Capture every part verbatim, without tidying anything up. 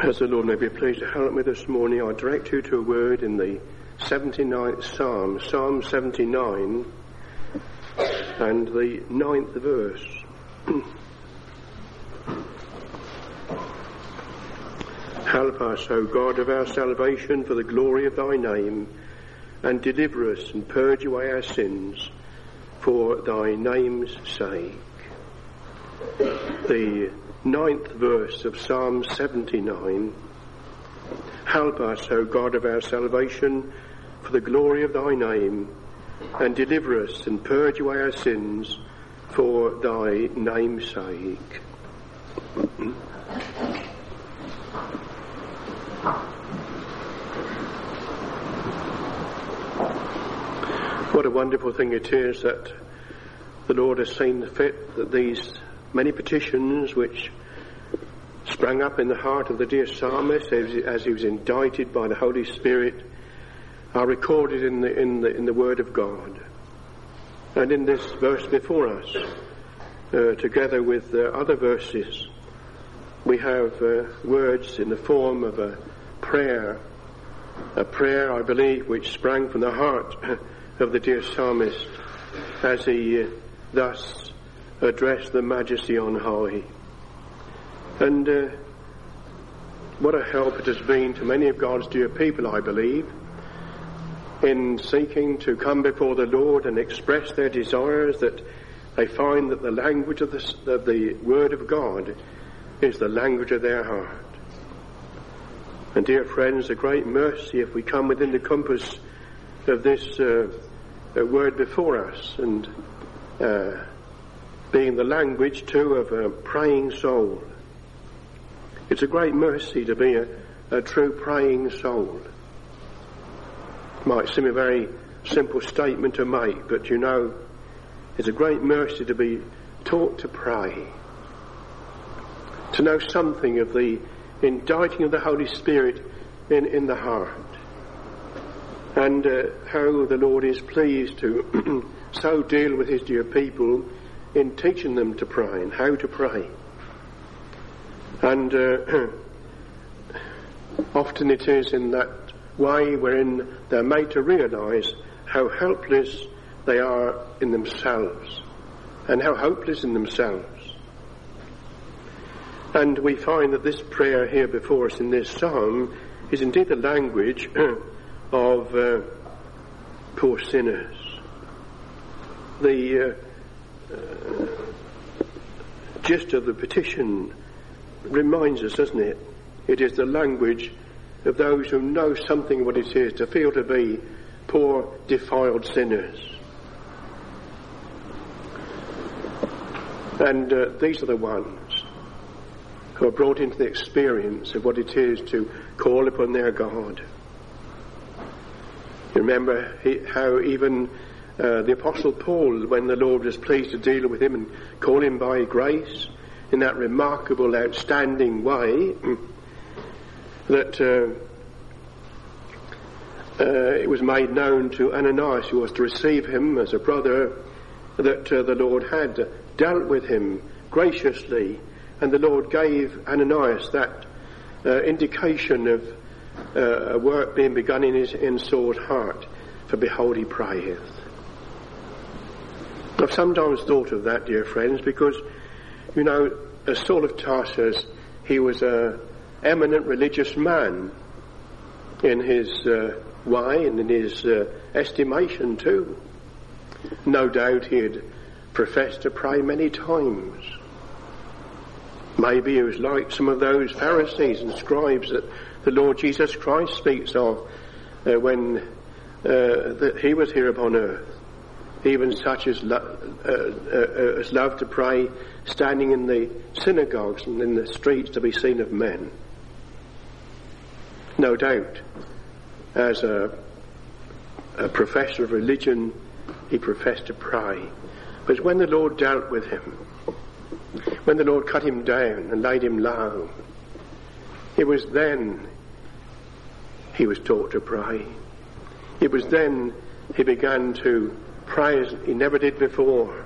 As the Lord may be pleased to help me this morning, I direct you to a word in the seventy-ninth Psalm, Psalm seventy-nine, and the ninth verse. Help us, O God of our salvation, for the glory of thy name, and deliver us and purge away our sins for thy name's sake. The ninth verse of Psalm seventy-nine. Help us, O God of our salvation, for the glory of thy name, and deliver us and purge away our sins for thy name's sake. What a wonderful thing it is that the Lord has seen fit that these many petitions which sprang up in the heart of the dear psalmist as, as he was indicted by the Holy Spirit are recorded in the, in the, in the Word of God. And in this verse before us, uh, together with uh, other verses, we have uh, words in the form of a prayer, a prayer, I believe, which sprang from the heart of the dear psalmist as he uh, thus addressed the Majesty on high. And uh, what a help it has been to many of God's dear people, I believe, in seeking to come before the Lord and express their desires, that they find that the language of the, of the Word of God is the language of their heart. And dear friends, a great mercy if we come within the compass of this uh, uh, Word before us, and uh, being the language too of a praying soul. It's a great mercy to be a, a true praying soul. It might seem a very simple statement to make, but you know, it's a great mercy to be taught to pray, to know something of the inditing of the Holy Spirit in, in the heart, and uh, how the Lord is pleased to so deal with his dear people in teaching them to pray and how to pray. And uh, often it is in that way wherein they're made to realise how helpless they are in themselves and how hopeless in themselves. And we find that this prayer here before us in this psalm is indeed the language of uh, poor sinners. The uh, uh, gist of the petition reminds us, doesn't it? It is the language of those who know something of what it is to feel to be poor, defiled sinners. And uh, these are the ones who are brought into the experience of what it is to call upon their God. You remember he, how even uh, the Apostle Paul, when the Lord was pleased to deal with him and call him by grace in that remarkable, outstanding way, that uh, uh, it was made known to Ananias, who was to receive him as a brother, that uh, the Lord had dealt with him graciously, and the Lord gave Ananias that uh, indication of uh, a work being begun in his in Saul's heart. For behold, he prayeth. I've sometimes thought of that, dear friends, because, you know, as Saul of Tarsus, he was a eminent religious man in his uh, way and in his uh, estimation too. No doubt he had professed to pray many times. Maybe he was like some of those Pharisees and scribes that the Lord Jesus Christ speaks of uh, when uh, that he was here upon earth. Even such as, lo- uh, uh, as love to pray standing in the synagogues and in the streets to be seen of men. No doubt, as a, a professor of religion, he professed to pray. But when the Lord dealt with him, when the Lord cut him down and laid him low, it was then he was taught to pray. It was then he began to pray as he never did before.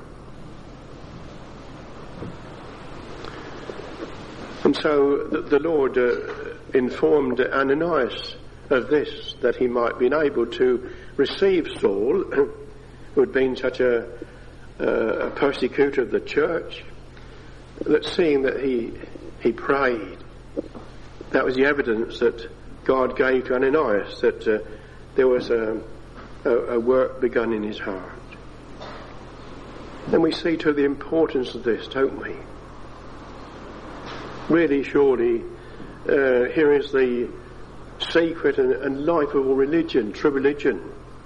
And so the, the Lord uh, informed Ananias of this, that he might be able to receive Saul, who had been such a, uh, a persecutor of the church, that seeing that he he prayed, that was the evidence that God gave to Ananias, that uh, there was a, a, a work begun in his heart. And we see to the importance of this, don't we? Really, surely, uh, here is the secret and, and life of all religion, true religion.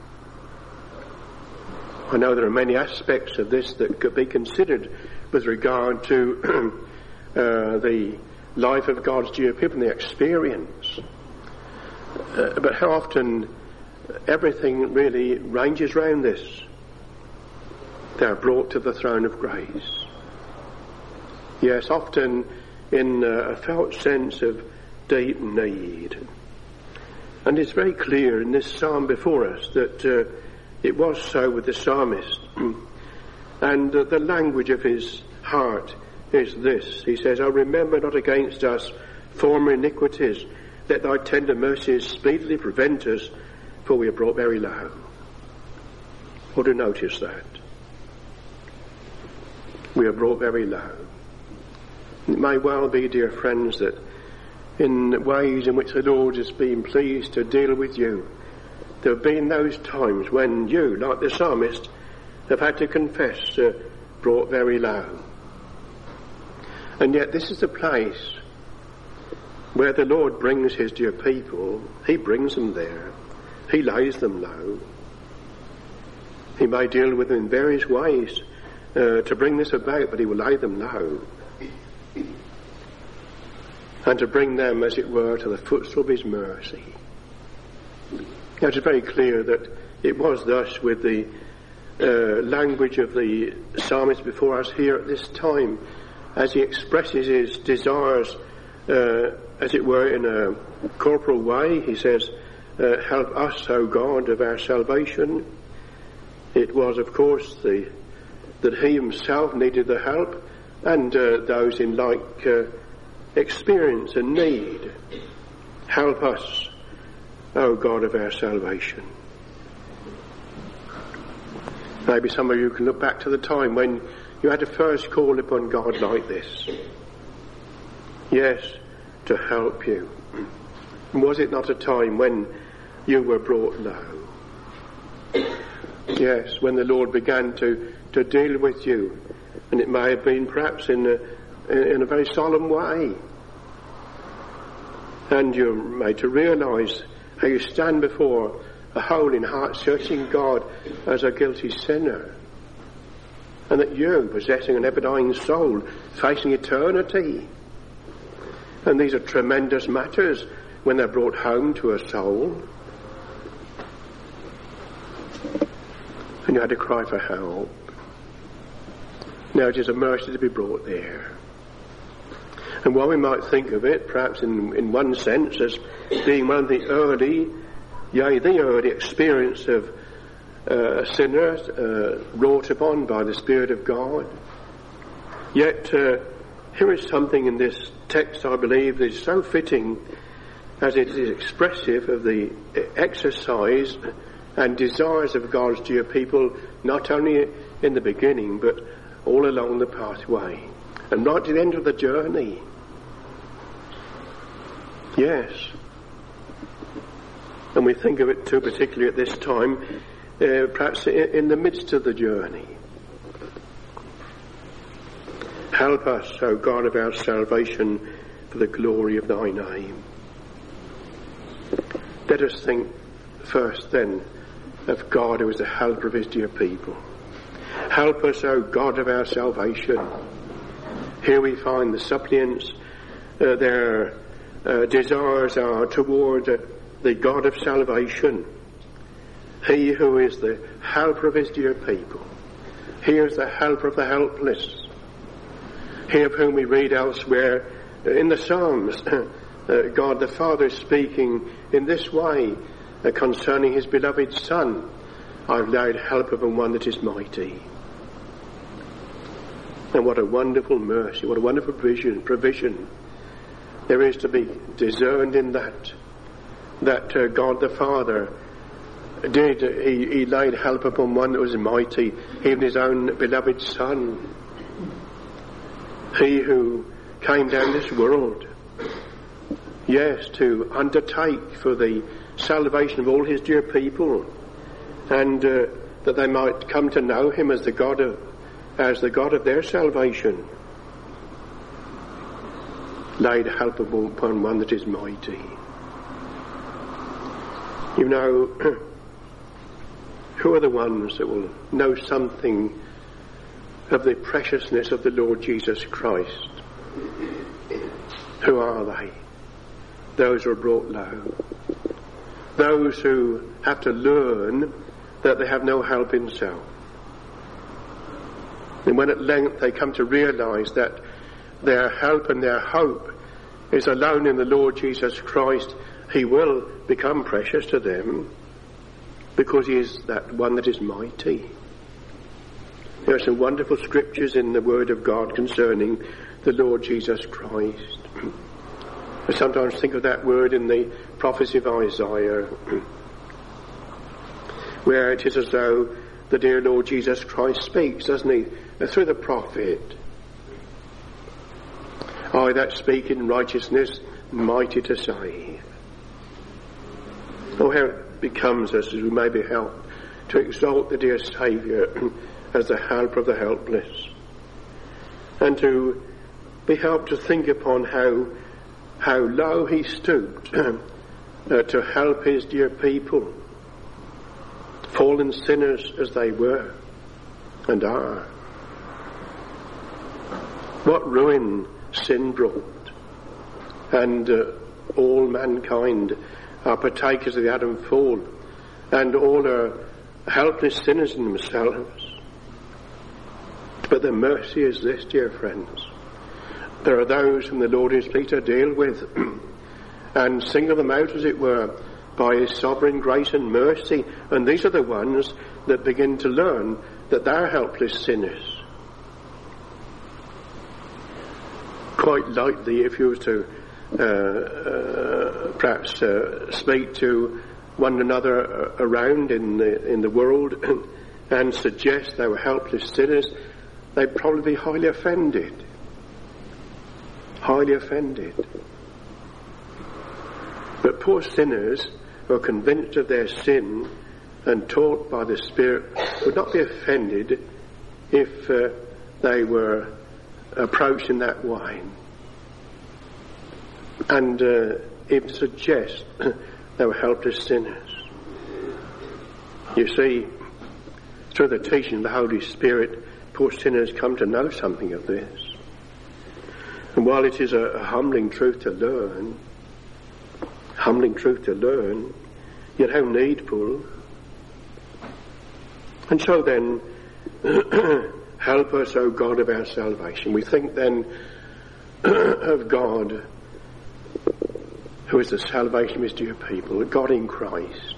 I know there are many aspects of this that could be considered with regard to uh, the life of God's dear people and the experience. Uh, but how often everything really ranges round this. They are brought to the throne of grace. Yes, often in uh, a felt sense of deep need. And it's very clear in this psalm before us that uh, it was so with the psalmist. And uh, the language of his heart is this. He says, "O remember not against us former iniquities, let thy tender mercies speedily prevent us, for we are brought very low." Or to notice that. We are brought very low. It may well be, dear friends, that in ways in which the Lord has been pleased to deal with you, there have been those times when you, like the psalmist, have had to confess, uh, brought very low. And yet this is the place where the Lord brings his dear people. He brings them there. He lays them low. He may deal with them in various ways uh, to bring this about, but he will lay them low. And to bring them, as it were, to the footstool of his mercy. Now, it is very clear that it was thus with the uh, language of the psalmist before us here at this time, as he expresses his desires, uh, as it were, in a corporal way. He says, uh, "Help us, O God, of our salvation." It was, of course, the, that he himself needed the help, and uh, those in like uh, experience and need. Help us, O God of our salvation. Maybe some of you can look back to the time when you had to first call upon God like this. Yes, to help you. And was it not a time when you were brought low? Yes, when the Lord began to, to deal with you, and it may have been perhaps in a, in a very solemn way. And you're made to realise how you stand before a holy and heart-searching God as a guilty sinner. And that you, possessing an ever-dying soul, facing eternity. And these are tremendous matters when they're brought home to a soul. And you had to cry for help. Now it is a mercy to be brought there. And while we might think of it, perhaps in, in one sense, as being one of the early, yea, the early experience of uh, sinners uh, wrought upon by the Spirit of God, yet uh, here is something in this text, I believe, that is so fitting as it is expressive of the exercise and desires of God's dear people, not only in the beginning, but all along the pathway, and right to the end of the journey. Yes. And we think of it too, particularly at this time, uh, perhaps in the midst of the journey. Help us, O God of our salvation, for the glory of thy name. Let us think first then of God who is the helper of his dear people. Help us, O God of our salvation. Here we find the suppliants, uh, their uh, desires are toward uh, the God of salvation. He who is the helper of his dear people. He is the helper of the helpless. He of whom we read elsewhere in the Psalms, uh, God the Father is speaking in this way uh, concerning his beloved Son. I've laid help upon one that is mighty. And what a wonderful mercy, what a wonderful provision, provision there is to be discerned in that, that uh, God the Father did, he, he laid help upon one that was mighty, even his own beloved Son. He who came down this world, yes, to undertake for the salvation of all his dear people, and uh, that they might come to know him as the God of, as the God of their salvation. Laid help upon one that is mighty. You know, who are the ones that will know something of the preciousness of the Lord Jesus Christ? Who are they? Those who are brought low. Those who have to learn that they have no help in self. And when at length they come to realize that their help and their hope is alone in the Lord Jesus Christ, he will become precious to them because he is that one that is mighty. There are some wonderful scriptures in the Word of God concerning the Lord Jesus Christ. I sometimes think of that word in the prophecy of Isaiah, where it is as though the dear Lord Jesus Christ speaks, doesn't he, through the prophet. I that speak in righteousness, mighty to save. Oh, how it becomes us, as we may be helped, to exalt the dear Saviour as the helper of the helpless, and to be helped to think upon how how low he stooped uh, to help his dear people, fallen sinners as they were and are. What ruin sin brought, and uh, all mankind are partakers of the Adam fall, and all are helpless sinners in themselves. But the mercy is this, dear friends. There are those whom the Lord is pleased to deal with and single them out, as it were, by his sovereign grace and mercy. And these are the ones that begin to learn that they're helpless sinners. Quite lightly, if you were to uh, uh, perhaps uh, speak to one another around in the, in the world and suggest they were helpless sinners, they'd probably be highly offended. Highly offended. But poor sinners who are convinced of their sin and taught by the Spirit would not be offended if uh, they were approached in that way, and uh, even suggest they were helpless sinners. You see, through the teaching of the Holy Spirit, poor sinners come to know something of this. And while it is a, a humbling truth to learn, humbling truth to learn, yet how needful. And so then, help us, O God of our salvation. We think then of God, who is the salvation of his dear people, God in Christ.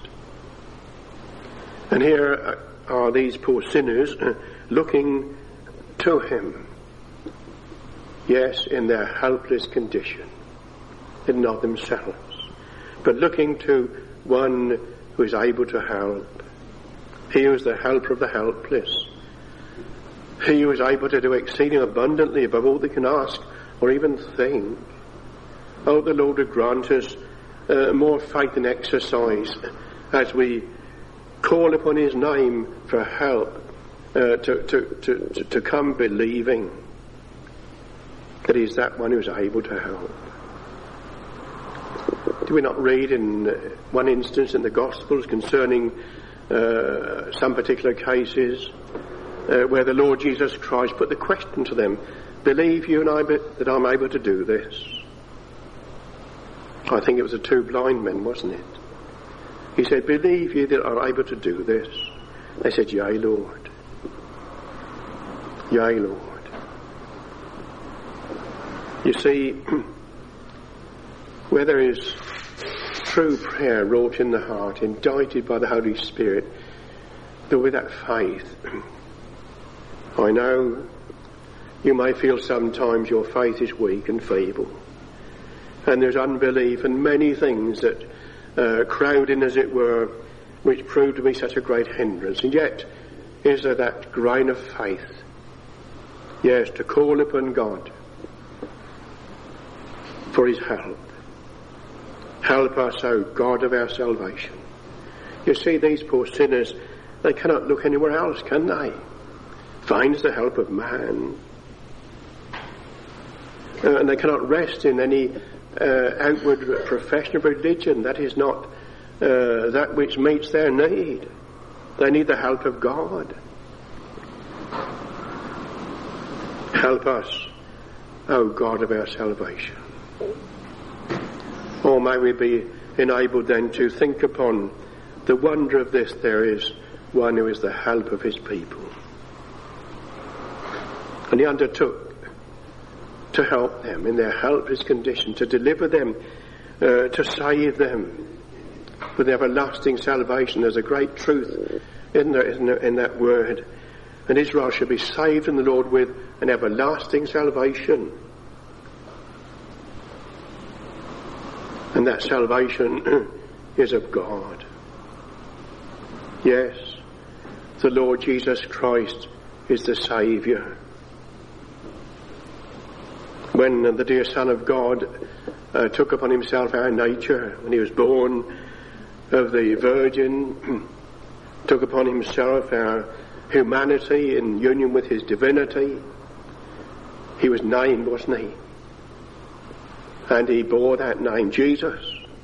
And here are these poor sinners looking to him. Yes, in their helpless condition, and not themselves, but looking to one who is able to help. He who is the helper of the helpless. He who is able to do exceeding abundantly above all they can ask or even think. Oh, the Lord would grant us uh, more faith and exercise as we call upon his name for help, uh, to, to, to, to, to come believing that he's that one who's able to help. Do we not read in one instance in the Gospels concerning uh, some particular cases uh, where the Lord Jesus Christ put the question to them, believe you and I that I'm able to do this? I think it was the two blind men, wasn't it? He said, believe you that I'm able to do this? They said, yea, Lord. Yea, Lord. You see, where there is true prayer wrought in the heart, indicted by the Holy Spirit, that with that faith, I know you may feel sometimes your faith is weak and feeble, and there's unbelief and many things that uh, crowd in, as it were, which prove to be such a great hindrance. And yet, is there that grain of faith? Yes, to call upon God for his help. Help us, O God of our salvation. You see, these poor sinners, they cannot look anywhere else, can they? Finds the help of man. Uh, and they cannot rest in any uh, outward profession of religion. That is not uh, that which meets their need. They need the help of God. Help us, O God of our salvation. Or may we be enabled then to think upon the wonder of this: there is one who is the help of his people. And he undertook to help them in their helpless condition, to deliver them, uh, to save them with everlasting salvation. There's a great truth in, there, isn't there, in that word. And Israel shall be saved in the Lord with an everlasting salvation. And that salvation is of God. Yes, the Lord Jesus Christ is the Saviour. When the dear Son of God uh, took upon himself our nature, when he was born of the Virgin, took upon himself our humanity in union with his divinity, he was named, wasn't he? And he bore that name, Jesus.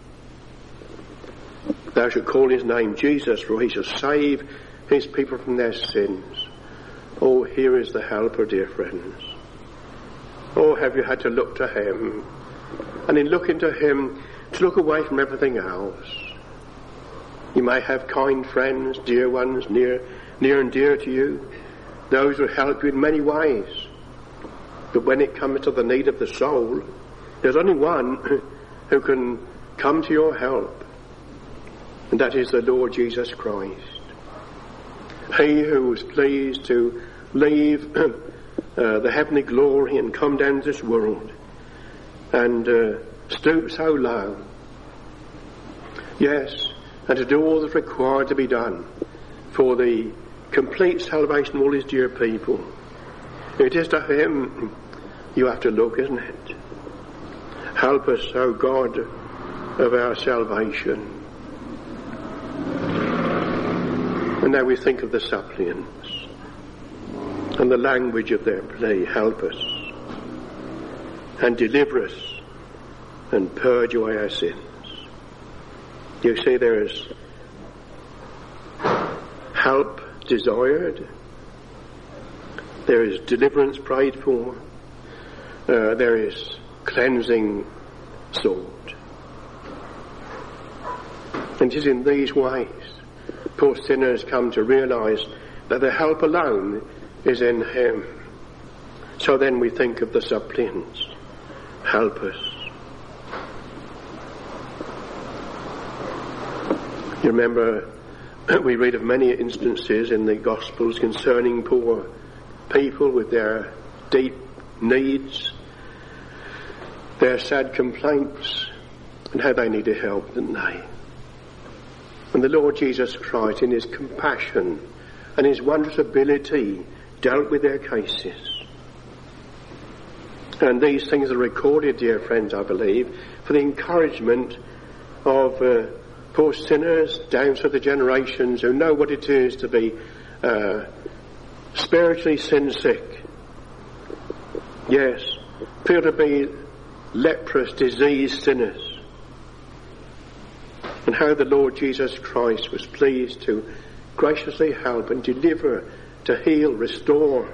Thou shalt call his name Jesus, for he shall save his people from their sins. Oh, here is the helper, dear friends. Oh, have you had to look to him? And in looking to him, to look away from everything else. You may have kind friends, dear ones, near, near and dear to you. Those who help you in many ways. But when it comes to the need of the soul, there's only one who can come to your help. And that is the Lord Jesus Christ. He who was pleased to leave Uh, the heavenly glory and come down to this world and uh, stoop so low. Yes, and to do all that's required to be done for the complete salvation of all his dear people. It is to him you have to look, isn't it? Help us, O God of our salvation. And now we think of the suppliants and the language of their plea. Help us and deliver us and purge away our sins. You see, there is help desired, there is deliverance prayed for, uh, there is cleansing sought. And it is in these ways poor sinners come to realize that their help alone is in him. So then we think of the suppliants. Help us. You remember, we read of many instances in the Gospels concerning poor people with their deep needs, their sad complaints, and how they needed help, didn't they? And the Lord Jesus Christ, in his compassion and his wondrous ability, dealt with their cases. And these things are recorded, dear friends, I believe, for the encouragement of uh, poor sinners down through the generations who know what it is to be uh, spiritually sin sick. Yes, feel to be leprous, diseased sinners. And how the Lord Jesus Christ was pleased to graciously help and deliver, to heal, restore.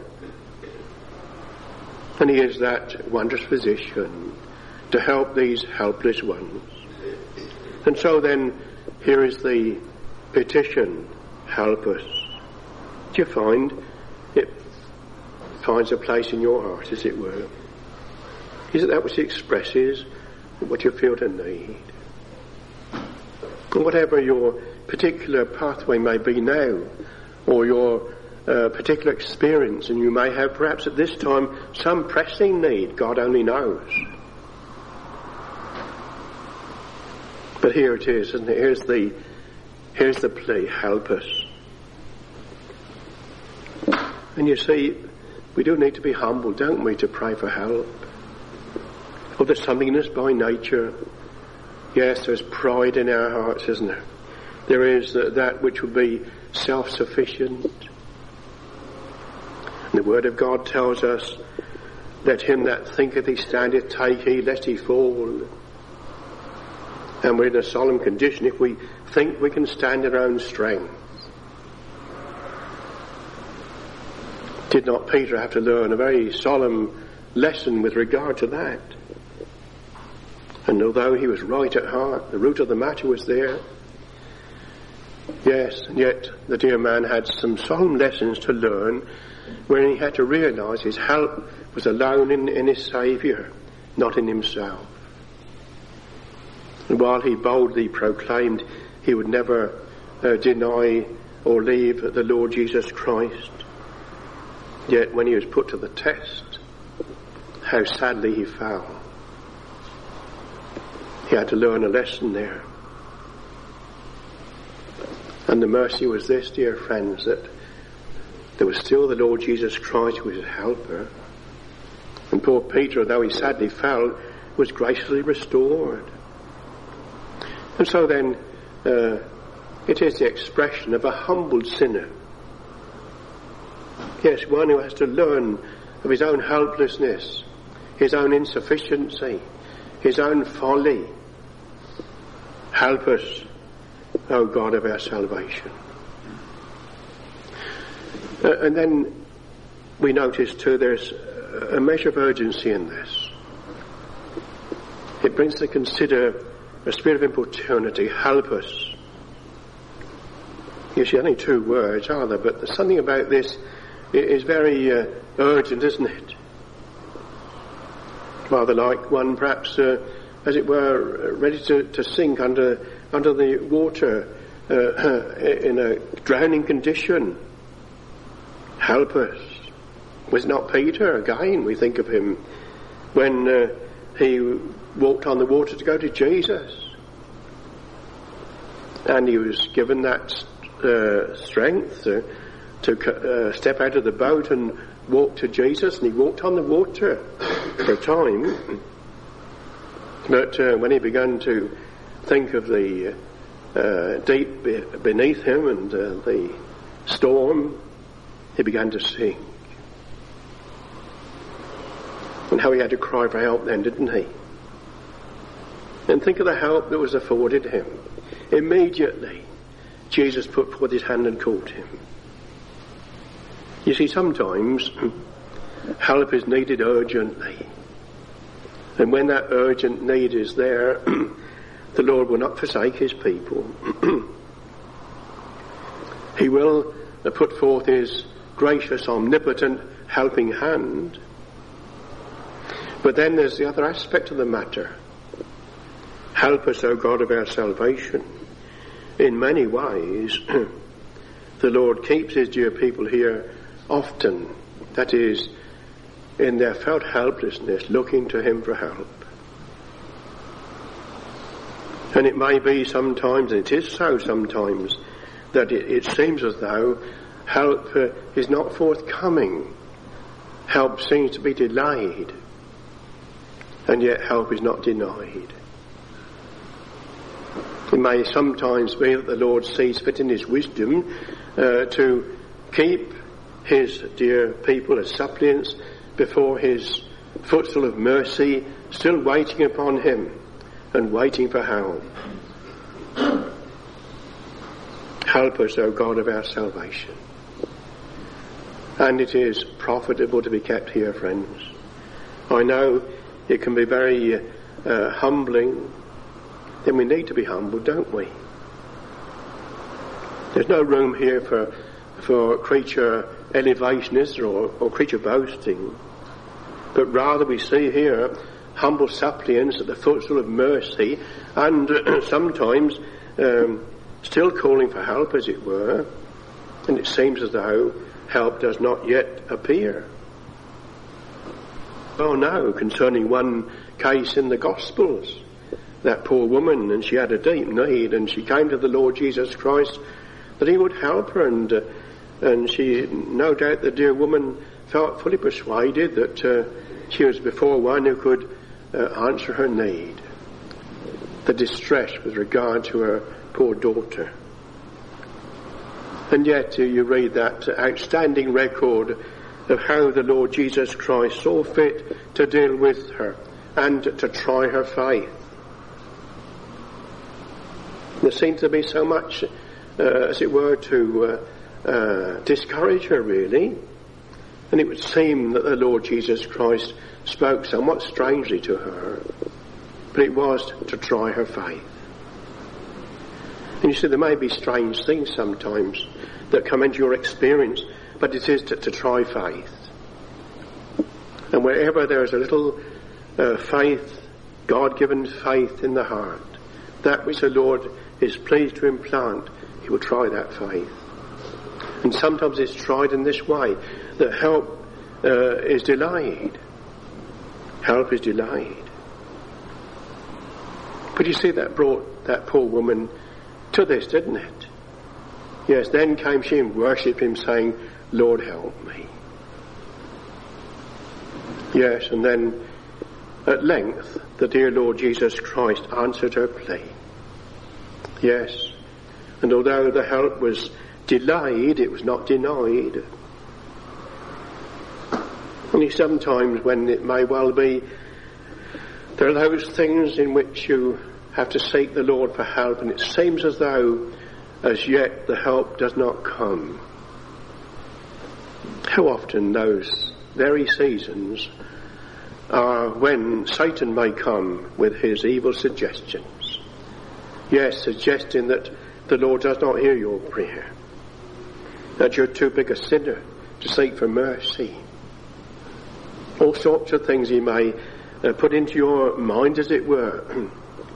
And he is that wondrous physician to help these helpless ones. And so then, here is the petition, help us. Do you find it finds a place in your heart, as it were? Is it that which expresses what you feel to need? And whatever your particular pathway may be now, or your uh, particular experience, and you may have perhaps at this time some pressing need, God only knows. But here it is, isn't it? Here's the, here's the plea, help us. And you see, we do need to be humble, don't we, to pray for help. Well, there's something in us by nature. Yes, there's pride in our hearts, isn't there? There is that, that which would be self-sufficient. And the Word of God tells us, let him that thinketh he standeth take heed lest he fall. And we're in a solemn condition if we think we can stand in our own strength. Did not Peter have to learn a very solemn lesson with regard to that? And although he was right at heart, the root of the matter was there. Yes, and yet the dear man had some solemn lessons to learn when he had to realise his help was alone in, in his Saviour, not in himself. And while he boldly proclaimed he would never uh, deny or leave the Lord Jesus Christ, yet when he was put to the test, how sadly he fell. He had to learn a lesson there. And the mercy was this, dear friends, that there was still the Lord Jesus Christ who was his helper. And poor Peter, though he sadly fell, was graciously restored. And so then, uh, it is the expression of a humbled sinner. Yes, one who has to learn of his own helplessness, his own insufficiency, his own folly. Help us, O God of our salvation. Uh, and then we notice too there's a measure of urgency in this. It brings to consider a spirit of importunity. Help us. You see, only two words, are there? But there's something about this. It is very uh, urgent, isn't it? Rather like one perhaps, uh, as it were, ready to, to sink under under the water uh, in a drowning condition. Help us. Was not Peter, again, we think of him, when uh, he walked on the water to go to Jesus. And he was given that uh, strength uh, to uh, step out of the boat and walk to Jesus, and he walked on the water for a time. But uh, when he began to think of the uh, deep be- beneath him and uh, the storm, he began to sink. And how he had to cry for help then, didn't he? And think of the help that was afforded him. Immediately, Jesus put forth his hand and caught him. You see, sometimes help is needed urgently. And when that urgent need is there, the Lord will not forsake his people. He will put forth his gracious, omnipotent, helping hand. But then there's the other aspect of the matter. Help us, O God of our salvation. In many ways, the Lord keeps his dear people here often, that is, in their felt helplessness, looking to him for help. And it may be sometimes, and it is so sometimes, that it, it seems as though help uh, is not forthcoming. Help seems to be delayed, and yet help is not denied. It may sometimes be that the Lord sees fit in his wisdom uh, to keep his dear people as suppliants before his footstool of mercy, still waiting upon him and waiting for help. Help us, O God of our salvation. And it is profitable to be kept here, friends. I know it can be very uh, humbling. Then we need to be humble, don't we? There's no room here for for creature elevation, is there, or, or creature boasting. But rather we see here humble suppliants at the footstool of mercy, and uh, sometimes um, still calling for help, as it were. And it seems as though help does not yet appear. Oh no, concerning one case in the Gospels, that poor woman, and she had a deep need, and she came to the Lord Jesus Christ that he would help her, and uh, and she, no doubt the dear woman felt fully persuaded that uh, she was before one who could uh, answer her need, the distress with regard to her poor daughter. And yet uh, you read that outstanding record of how the Lord Jesus Christ saw fit to deal with her and to try her faith. There seemed to be so much, uh, as it were, to uh, uh, discourage her, really. And it would seem that the Lord Jesus Christ spoke somewhat strangely to her, but it was to try her faith. And you see, there may be strange things sometimes that come into your experience, but it is to, to try faith. And wherever there is a little uh, faith, God-given faith in the heart, that which the Lord is pleased to implant, he will try that faith. And sometimes it's tried in this way, that help uh, is delayed. Help is delayed. But you see, that brought that poor woman to this, didn't it? Yes, then came she and worshipped him, saying, Lord, help me. Yes, and then at length the dear Lord Jesus Christ answered her plea. Yes, and although the help was delayed, it was not denied. Only sometimes when it may well be, there are those things in which you have to seek the Lord for help, and it seems as though as yet the help does not come. How often those very seasons are when Satan may come with his evil suggestions. Yes, suggesting that the Lord does not hear your prayer, that you're too big a sinner to seek for mercy. All sorts of things he may uh, put into your mind, as it were.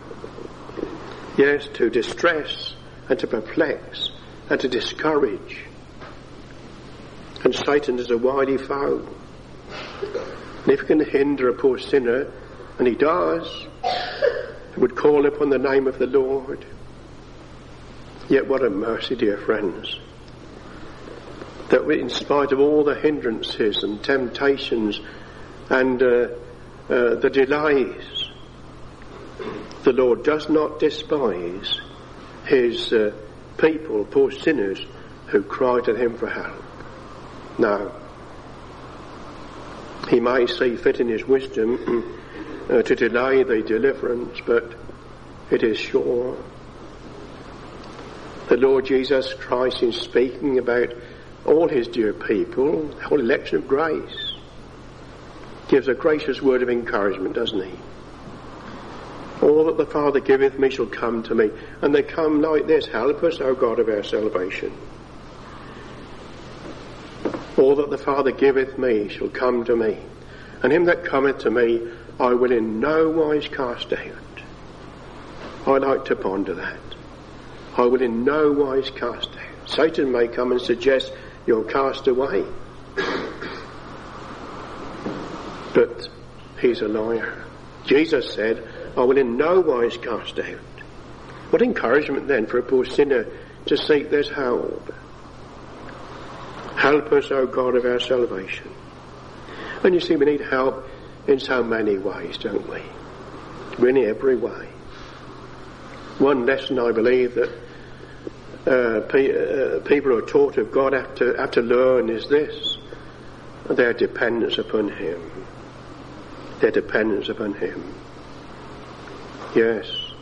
Yes, to distress and to perplex and to discourage. And Satan is a wily foe. And if he can hinder a poor sinner, and he does, he would call upon the name of the Lord. Yet what a mercy, dear friends, that we, in spite of all the hindrances and temptations and uh, uh, the delays, the Lord does not despise his uh, people, poor sinners, who cry to him for help. No. He may see fit in his wisdom uh, to delay the deliverance, but it is sure. The Lord Jesus Christ, in speaking about all his dear people, the whole election of grace, gives a gracious word of encouragement, doesn't he? All that the Father giveth me shall come to me. And they come like this: help us, O God of our salvation. All that the Father giveth me shall come to me. And him that cometh to me I will in no wise cast out. I like to ponder that. I will in no wise cast out. Satan may come and suggest you're cast away. But he's a liar. Jesus said, I will in no wise cast out. What encouragement then for a poor sinner to seek this help. Help us, O God of our salvation. And you see, we need help in so many ways, don't we? In every way. One lesson I believe that uh, pe- uh, people who are taught of God have to, have to learn is this: their dependence upon him. Their dependence upon him. Yes.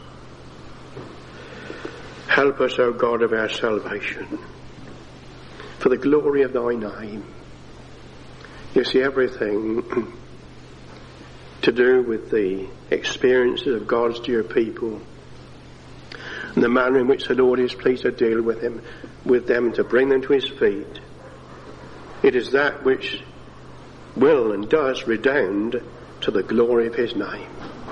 Help us, O God of our salvation, for the glory of thy name. You see, everything to do with the experiences of God's dear people and the manner in which the Lord is pleased to deal with him, with them, to bring them to his feet. It is that which will and does redound to the glory of his name.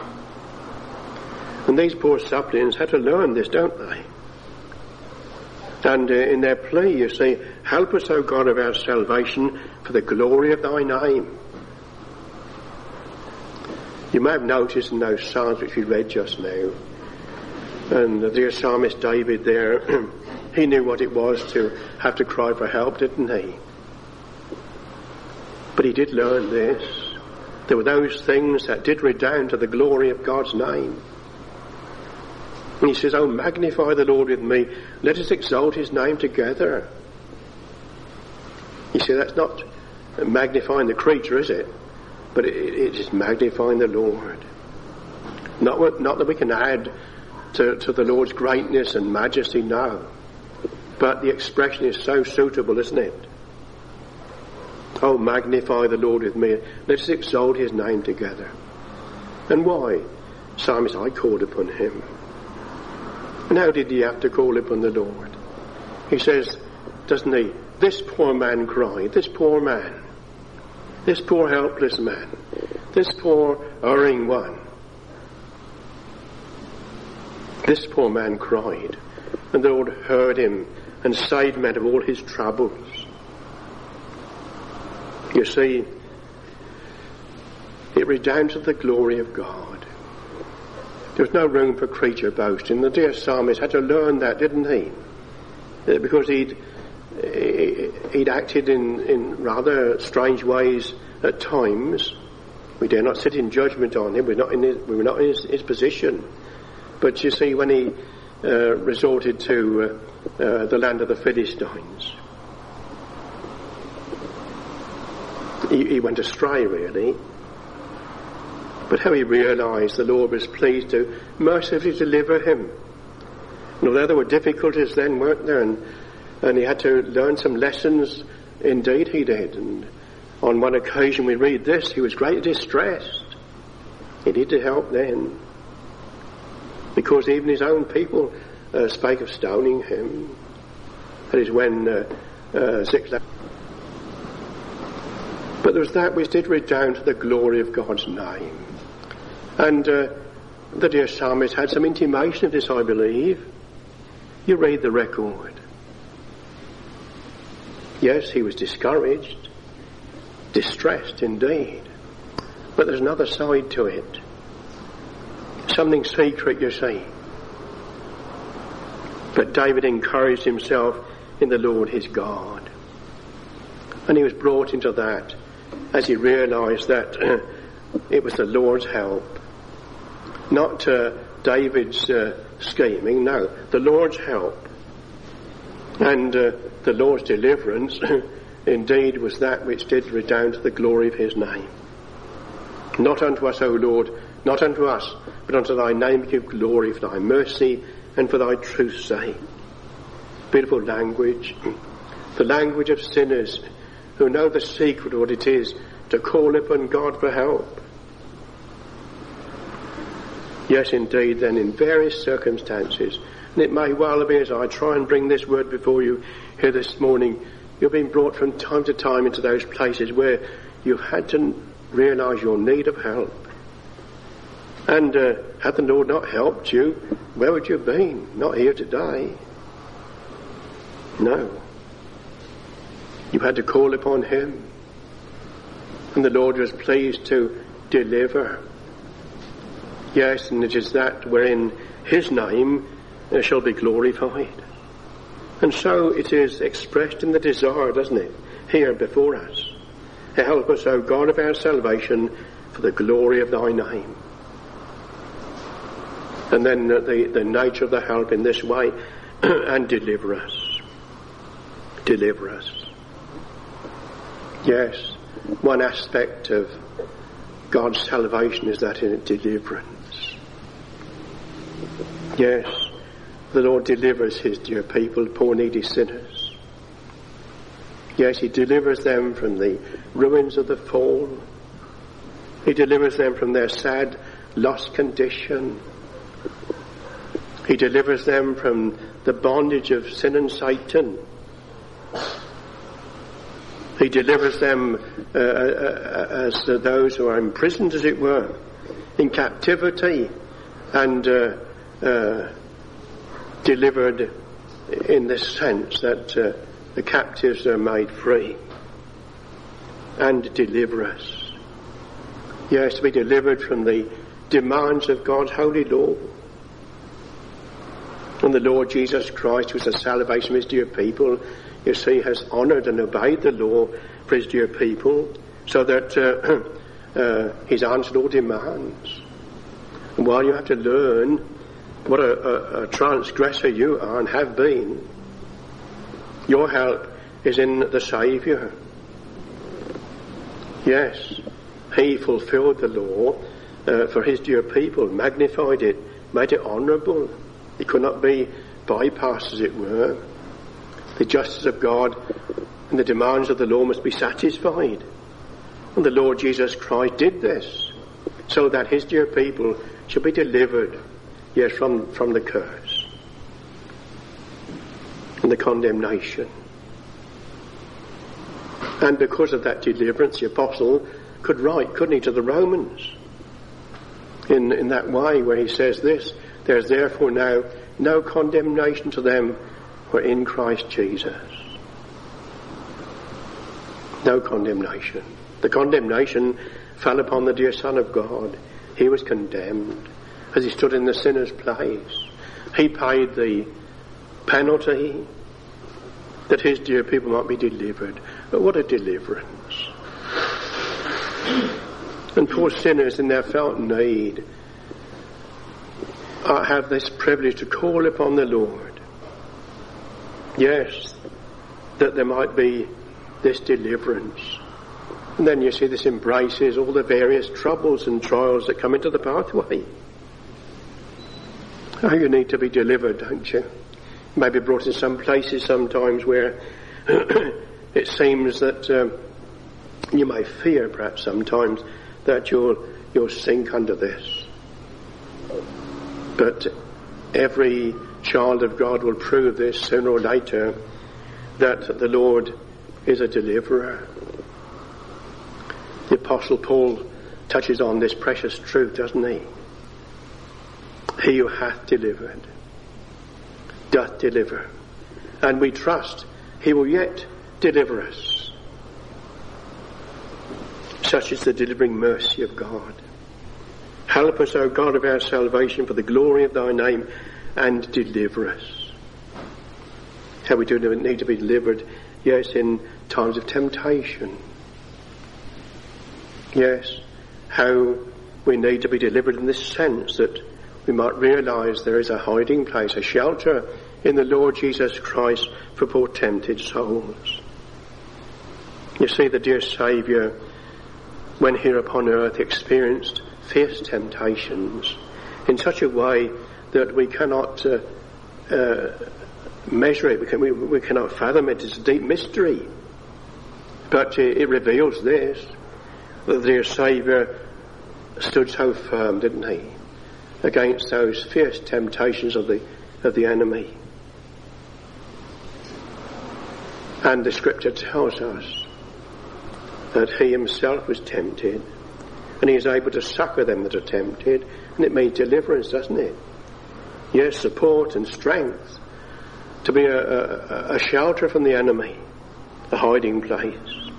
And these poor suppliants had to learn this, don't they? And uh, in their plea, you see, help us, O God of our salvation, for the glory of thy name. You may have noticed in those Psalms which we read just now, and the dear psalmist David there, he knew what it was to have to cry for help, didn't he? But he did learn this. There were those things that did redound to the glory of God's name. And he says, oh, magnify the Lord with me. Let us exalt his name together. You see, that's not magnifying the creature, is it? But it, it is magnifying the Lord. Not, not that we can add to, to the Lord's greatness and majesty, no. But the expression is so suitable, isn't it? Oh, magnify the Lord with me. Let us exalt his name together. And why? Psalmist, I called upon him. And how did he have to call upon the Lord? He says, doesn't he? This poor man cried. This poor man. This poor helpless man. This poor erring one. This poor man cried. And the Lord heard him and saved him out of all his troubles. You see, it redounds to the glory of God. There was no room for creature boasting. The dear psalmist had to learn that, didn't he? Because he'd he'd acted in, in rather strange ways at times. We dare not sit in judgment on him. We're not in his, we were not in his, his position. But you see, when he uh, resorted to uh, uh, the land of the Philistines, he, he went astray, really. But how he realised the Lord was pleased to mercifully deliver him. And although there were difficulties then, weren't there? And, and he had to learn some lessons. Indeed he did. And on one occasion we read this, he was greatly distressed. He needed help then. Because even his own people uh, spake of stoning him. That is when uh, uh, Ziklag. But there was that which did redound to the glory of God's name. And uh, the dear psalmist had some intimation of this, I believe. You read the record. Yes, he was discouraged, distressed indeed. But there's another side to it. Something secret, you see. But David encouraged himself in the Lord his God. And he was brought into that as he realised that uh, it was the Lord's help. Not uh, David's uh, scheming, no, the Lord's help. And uh, the Lord's deliverance indeed was that which did redound to the glory of his name. Not unto us, O Lord, not unto us, but unto thy name give glory for thy mercy and for thy truth's sake. Beautiful language. The language of sinners who know the secret of what it is to call upon God for help. Yes, indeed, then in various circumstances, and it may well be as I try and bring this word before you here this morning, you've been brought from time to time into those places where you've had to realise your need of help. And uh, had the Lord not helped you, where would you have been? Not here today. No. You had to call upon him. And the Lord was pleased to deliver. Yes, and it is that wherein his name uh, shall be glorified. And so it is expressed in the desire, doesn't it, here before us. Help us, O God of our salvation, for the glory of thy name. And then uh, the, the nature of the help in this way, and deliver us. Deliver us. Yes, one aspect of God's salvation is that in deliverance. Yes, the Lord delivers his dear people, poor needy sinners. Yes, he delivers them from the ruins of the fall. He delivers them from their sad, lost condition. He delivers them from the bondage of sin and Satan. He delivers them uh, uh, as uh, those who are imprisoned, as it were, in captivity, and uh, uh, delivered in this sense that uh, the captives are made free. And deliver us. Yes, to be delivered from the demands of God's holy law. And the Lord Jesus Christ, who is the salvation of his dear people, you see, has honoured and obeyed the law for his dear people, so that uh, uh, he's answered all demands. And while you have to learn what a, a, a transgressor you are and have been, your help is in the Saviour. Yes, he fulfilled the law uh, for his dear people, magnified it, made it honourable. It could not be bypassed, as it were. The justice of God and the demands of the law must be satisfied. And the Lord Jesus Christ did this, so that his dear people should be delivered, yes, from, from the curse and the condemnation. And because of that deliverance, the apostle could write, couldn't he, to the Romans in, in that way where he says this: there is therefore now no condemnation to them who are in Christ Jesus. No condemnation. The condemnation fell upon the dear Son of God. He was condemned as he stood in the sinner's place. He paid the penalty that his dear people might be delivered. But what a deliverance. And poor sinners in their felt need uh, have this privilege to call upon the Lord. Yes, that there might be this deliverance. And then you see this embraces all the various troubles and trials that come into the pathway. Oh, you need to be delivered, don't you? Maybe brought in some places sometimes where it seems that um, you may fear perhaps sometimes that you'll, you'll sink under this. But every child of God will prove this sooner or later, that the Lord is a deliverer. The Apostle Paul touches on this precious truth, doesn't he? He who hath delivered doth deliver, and we trust he will yet deliver us. Such is the delivering mercy of God. Help us, O God of our salvation, for the glory of thy name, and deliver us. How we do need to be delivered, yes, in times of temptation. Yes, how we need to be delivered in this sense that we might realise there is a hiding place, a shelter in the Lord Jesus Christ for poor tempted souls. You see, the dear Saviour, when here upon earth, experienced fierce temptations in such a way that we cannot uh, uh, measure it, we, can, we, we cannot fathom it. It's a deep mystery. But it, it reveals this, that the dear Saviour stood so firm, didn't he, against those fierce temptations of the of the enemy. And the scripture tells us that he himself was tempted, and he is able to succour them that are tempted, and it means deliverance, doesn't it? Yes, support and strength, to be a, a, a shelter from the enemy, a hiding place.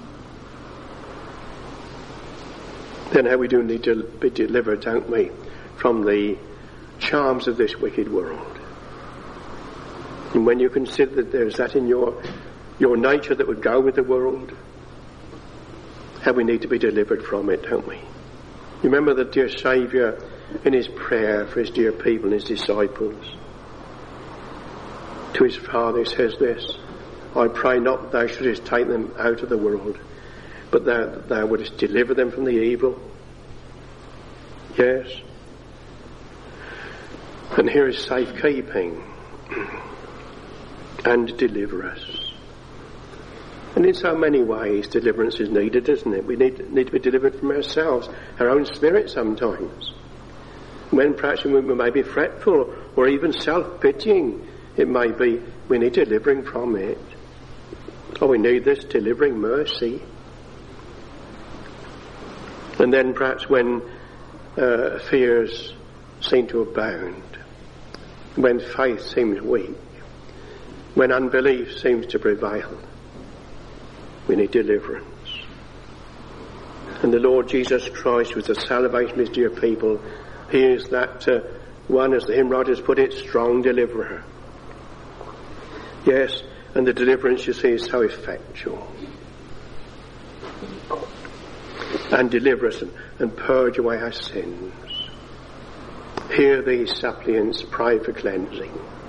Then how we do need to be delivered, don't we, from the charms of this wicked world. And when you consider that there's that in your your nature that would go with the world, how we need to be delivered from it, don't we? You remember the dear Saviour in his prayer for his dear people and his disciples. To his Father he says this: I pray not that thou shouldest take them out of the world, but that thou wouldest deliver them from the evil. Yes. And here is safekeeping and deliverance. And in so many ways deliverance is needed, isn't it? We need, need to be delivered from ourselves, our own spirit sometimes. When perhaps we may be fretful or even self-pitying, it may be we need delivering from it. Or we need this delivering mercy. And then perhaps when uh, fears seem to abound, when faith seems weak, when unbelief seems to prevail, we need deliverance. And the Lord Jesus Christ was the salvation of his dear people. He is that uh, one, as the hymn writers put it, strong deliverer. Yes, and the deliverance, you see, is so effectual. And deliver us and, and purge away our sins. Hear these suppliants pray for cleansing.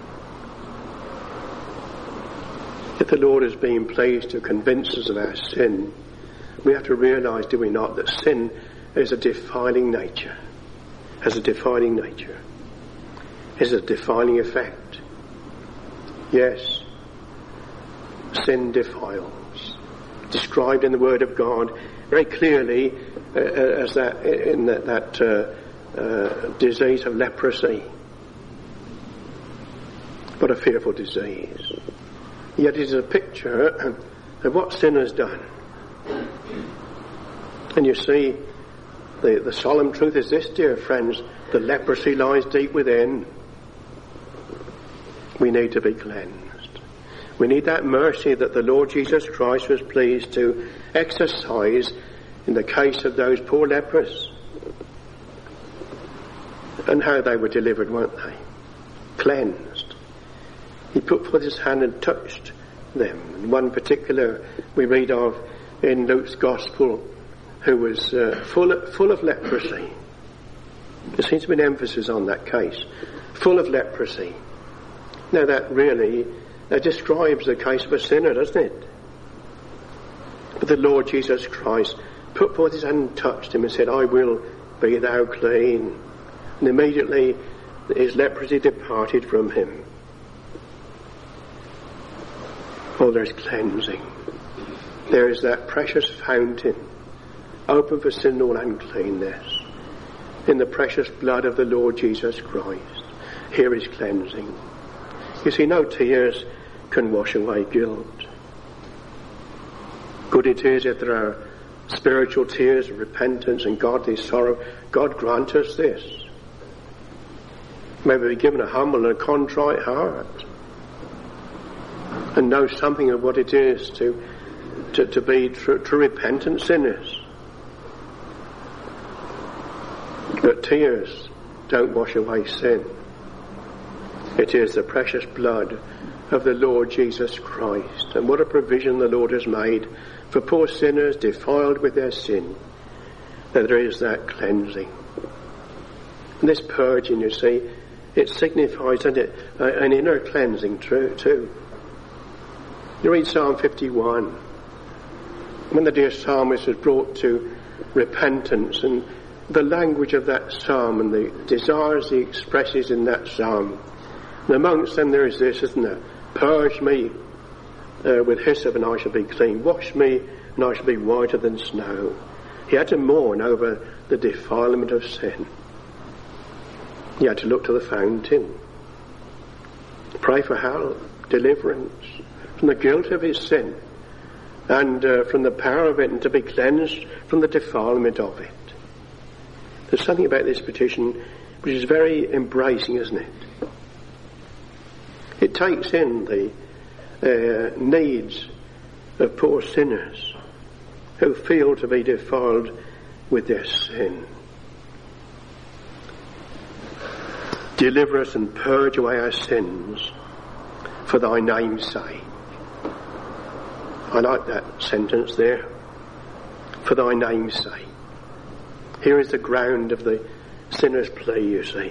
If the Lord has been pleased to convince us of our sin, we have to realise, do we not, that sin is a defiling nature, has a defiling nature, is a defiling effect. Yes, sin defiles. Described in the Word of God very clearly uh, as that in that, that uh, uh, disease of leprosy. What a fearful disease. Yet it is a picture of what sin has done. And you see, the, the solemn truth is this, dear friends, the leprosy lies deep within. We need to be cleansed. We need that mercy that the Lord Jesus Christ was pleased to exercise in the case of those poor lepers. And how they were delivered, weren't they? Cleansed. He put forth his hand and touched them. And one particular we read of in Luke's Gospel, who was uh, full, of, full of leprosy. There seems to be an emphasis on that case. Full of leprosy. Now that really uh, describes the case of a sinner, doesn't it? But the Lord Jesus Christ put forth his hand and touched him and said, I will be thou clean. And immediately his leprosy departed from him. Oh, there's cleansing. There is that precious fountain, open for sin or uncleanness, in the precious blood of the Lord Jesus Christ. Here is cleansing. You see, no tears can wash away guilt. Good it is if there are spiritual tears of repentance and godly sorrow. God grant us this. May we be given a humble and a contrite heart, and know something of what it is to to, to be true, true repentant sinners. But tears don't wash away sin. It is the precious blood of the Lord Jesus Christ. And what a provision the Lord has made for poor sinners defiled with their sin, that there is that cleansing. And this purging, you see, it signifies an, an inner cleansing too. You read Psalm fifty-one, when the dear psalmist was brought to repentance, and the language of that psalm and the desires he expresses in that psalm. And amongst them there is this, isn't there? Purge me uh, with hyssop and I shall be clean. Wash me and I shall be whiter than snow. He had to mourn over the defilement of sin. He had to look to the fountain. Pray for help, deliverance from the guilt of his sin and uh, from the power of it, and to be cleansed from the defilement of it. There's something about this petition which is very embracing, isn't it? It takes in the uh, needs of poor sinners who feel to be defiled with their sin. Deliver us and purge away our sins for thy name's sake. I like that sentence there. For thy name's sake. Here is the ground of the sinner's plea, you see.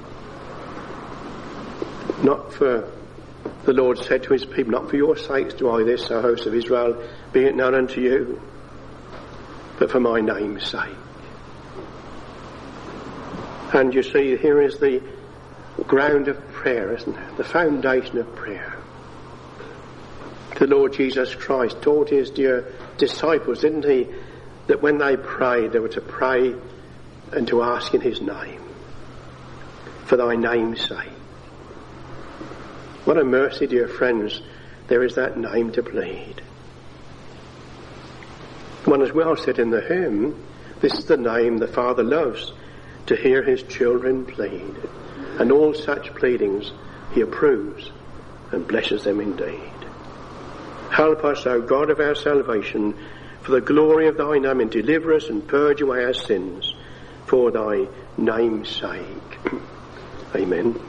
Not for, the Lord said to his people, not for your sakes do I this, O host of Israel, be it known unto you, but for my name's sake. And you see, here is the ground of prayer, isn't it? The foundation of prayer. The Lord Jesus Christ taught his dear disciples, didn't he, that when they prayed, they were to pray and to ask in his name, for thy name's sake. What a mercy, dear friends, there is that name to plead. One as well said in the hymn, this is the name the Father loves, to hear his children plead. And all such pleadings he approves and blesses them indeed. Help us, O God of our salvation, for the glory of thy name, and deliver us and purge away our sins for thy name's sake. Amen.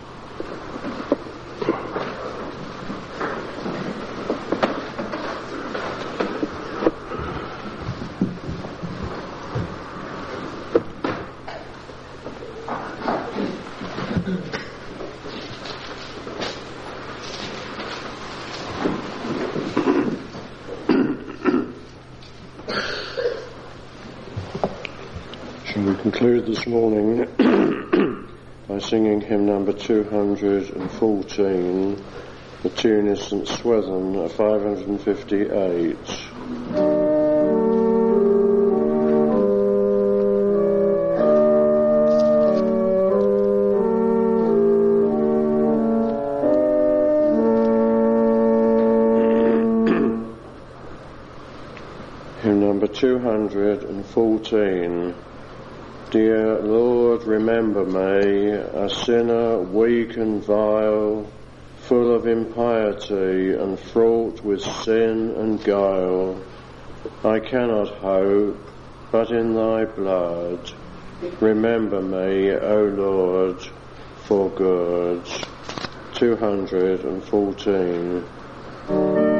We conclude this morning by singing hymn number two hundred fourteen. The tune is Saint Swithin, five hundred fifty-eight. Hymn number two hundred fourteen. Dear Lord, remember me, a sinner weak and vile, full of impiety and fraught with sin and guile. I cannot hope but in thy blood. Remember me, O Lord, for good. two hundred fourteen.